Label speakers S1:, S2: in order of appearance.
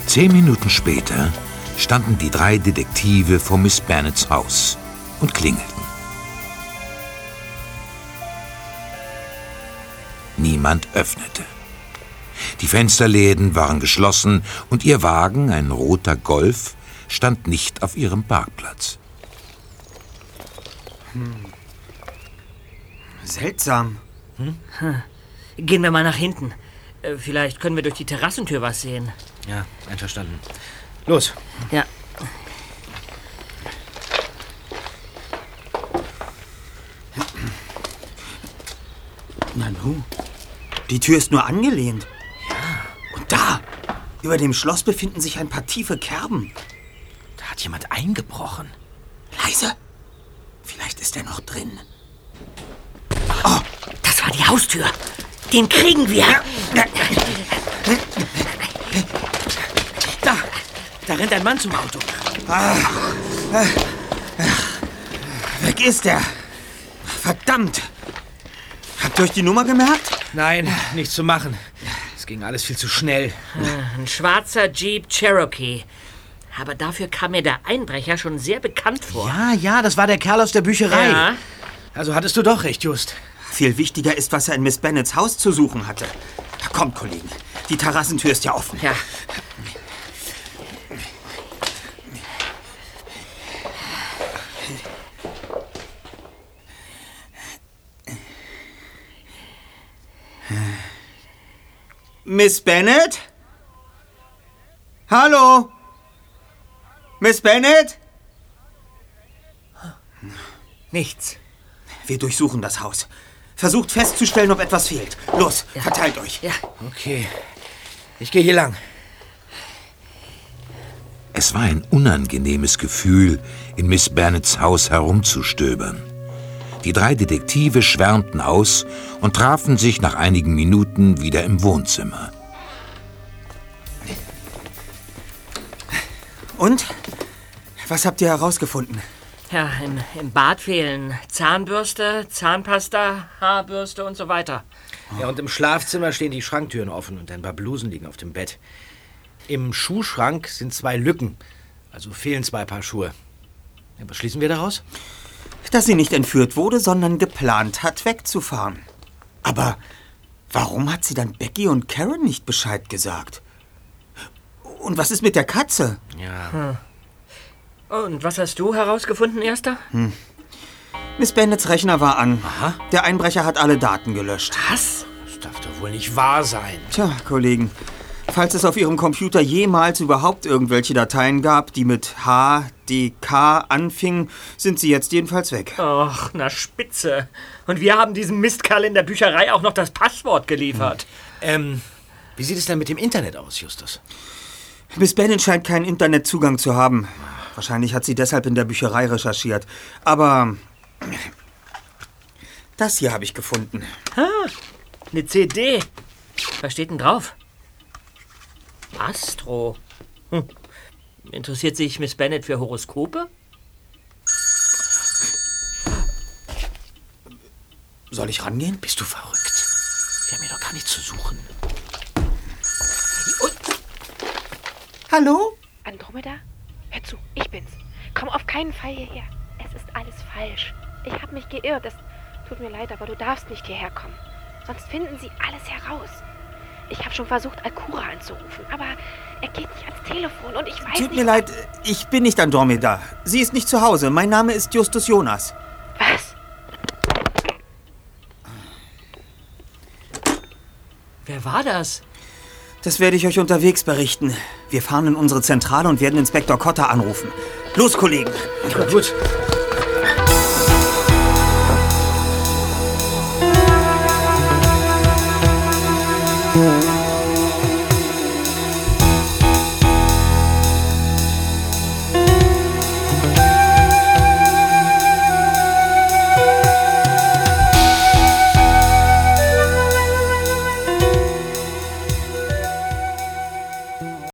S1: 10 Minuten später standen die 3 Detektive vor Miss Bennets Haus und klingelten. Niemand öffnete. Die Fensterläden waren geschlossen und ihr Wagen, ein roter Golf, stand nicht auf ihrem Parkplatz.
S2: Seltsam.
S3: Gehen wir mal nach hinten. Vielleicht können wir durch die Terrassentür was sehen.
S4: Ja, einverstanden. Los.
S3: Ja.
S2: Nanu, die Tür ist nur angelehnt. Ja. Und da, über dem Schloss befinden sich ein paar tiefe Kerben.
S4: Da hat jemand eingebrochen.
S2: Leise. Vielleicht ist er noch drin.
S3: Oh, das war die Haustür. Den kriegen wir.
S4: Da rennt ein Mann zum Auto.
S2: Weg ist er. Verdammt. Habt ihr euch die Nummer gemerkt?
S4: Nein, nichts zu machen. Es ging alles viel zu schnell.
S3: Ein schwarzer Jeep Cherokee. Aber dafür kam mir der Einbrecher schon sehr bekannt vor.
S4: Ja, das war der Kerl aus der Bücherei.
S3: Ja.
S4: Also hattest du doch recht, Just.
S2: Viel wichtiger ist, was er in Miss Bennets Haus zu suchen hatte. Da kommt, Kollegen. Die Terrassentür ist ja offen.
S3: Ja.
S2: Miss Bennet? Hallo? Miss Bennet?
S3: Nichts.
S2: Wir durchsuchen das Haus. Versucht festzustellen, ob etwas fehlt. Los, verteilt euch.
S3: Ja.
S4: Okay. Ich gehe hier lang.
S1: Es war ein unangenehmes Gefühl, in Miss Bennets Haus herumzustöbern. Die 3 Detektive schwärmten aus und trafen sich nach einigen Minuten wieder im Wohnzimmer.
S2: Und? Was habt ihr herausgefunden?
S3: Ja, im Bad fehlen Zahnbürste, Zahnpasta, Haarbürste und so weiter.
S4: Ja, und im Schlafzimmer stehen die Schranktüren offen und ein paar Blusen liegen auf dem Bett. Im Schuhschrank sind 2 Lücken, also fehlen 2 Paar Schuhe. Ja, was schließen wir daraus?
S2: Dass sie nicht entführt wurde, sondern geplant hat, wegzufahren. Aber warum hat sie dann Becky und Karen nicht Bescheid gesagt? Und was ist mit der Katze?
S4: Ja.
S3: Und was hast du herausgefunden, Erster?
S2: Miss Bennets Rechner war an.
S4: Aha.
S2: Der Einbrecher hat alle Daten gelöscht.
S3: Was?
S4: Das darf doch wohl nicht wahr sein.
S2: Tja, Kollegen, falls es auf Ihrem Computer jemals überhaupt irgendwelche Dateien gab, die mit HDK anfingen, sind sie jetzt jedenfalls weg.
S3: Och, na spitze. Und wir haben diesem Mistkerl in der Bücherei auch noch das Passwort geliefert.
S4: Wie sieht es denn mit dem Internet aus, Justus?
S2: Miss Bennet scheint keinen Internetzugang zu haben. Wahrscheinlich hat sie deshalb in der Bücherei recherchiert. Aber das hier habe ich gefunden.
S3: Eine CD. Was steht denn drauf? Astro. Interessiert sich Miss Bennet für Horoskope?
S2: Soll ich rangehen?
S4: Bist du verrückt? Wir haben hier doch gar nichts zu suchen.
S2: Hallo?
S5: Andromeda? Hör zu, ich bin's. Komm auf keinen Fall hierher. Es ist alles falsch. Ich habe mich geirrt. Es tut mir leid, aber du darfst nicht hierher kommen. Sonst finden sie alles heraus. Ich habe schon versucht, Alcura anzurufen, aber er geht nicht ans Telefon und ich weiß nicht...
S2: Tut mir leid, ich bin nicht Andromeda. Sie ist nicht zu Hause. Mein Name ist Justus Jonas.
S5: Was?
S3: Wer war das?
S2: Das werde ich euch unterwegs berichten. Wir fahren in unsere Zentrale und werden Inspektor Cotter anrufen. Los, Kollegen!
S4: Gut.